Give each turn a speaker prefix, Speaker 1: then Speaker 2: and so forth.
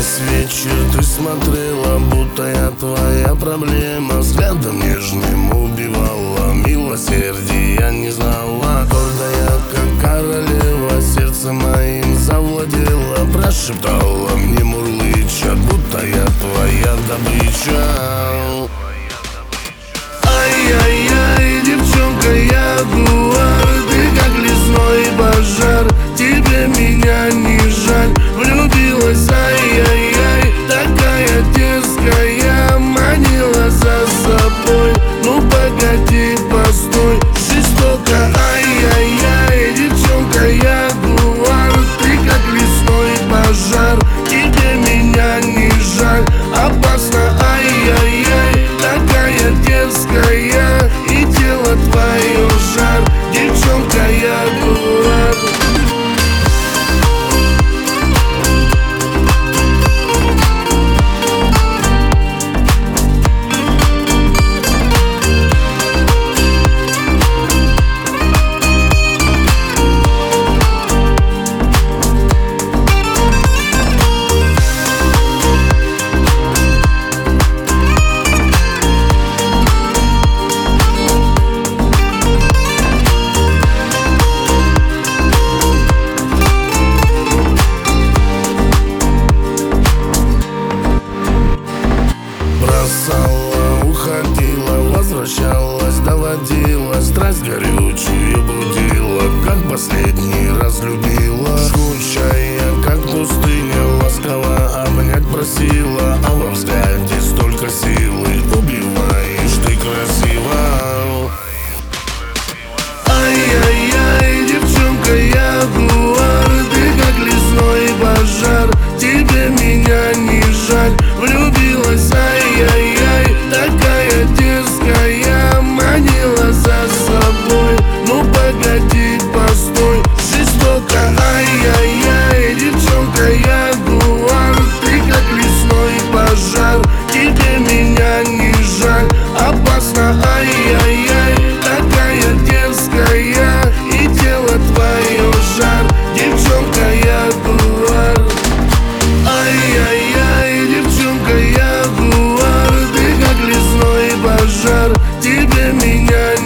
Speaker 1: Весь вечер ты смотрела, будто я твоя проблема. Взглядом нежным убивала, милосердия не знала. Гордая, как королева, сердце моим завладела. Прошептала мне мурлыча, будто я твоя добыча. Ай-яй-яй, девчонка, ягуар, ты как лесной пожар, тебе меня не жаль. Влюбилась, ай-яй-яй, такая дерзкая, манила за собой. Ну погоди, постой, жестоко, ай-яй-яй, девчонка, ягуар, ты как лесной пожар, тебе меня не жаль. Опасно, ай-яй-яй, такая дерзкая, и тело твое жар, девчонка, ягуар. Уходила, возвращалась, доводила, страсть горючую будила, как последний раз любила. Скучая, как пустыня, ласково обнять просила, а во взгляде столько силы, убиваешь ты красиво. Ай-яй-яй, девчонка, ягуар, ты как лесной пожар, тебе меня не жаль. Влюбилась, ай-яй-яй, такая дерзкая, манила за собой. Ну погоди, постой, жестоко, ай-яй-яй, девчонка, ягуар, ты как лесной пожар, тебе меня не жаль. Опасно, ай-яй-яй, такая дерзкая, и тело твое жар, девчонка, ягуар. Ай-яй-яй, девчонка, ягуар, ты как лесной пожар, тебе меня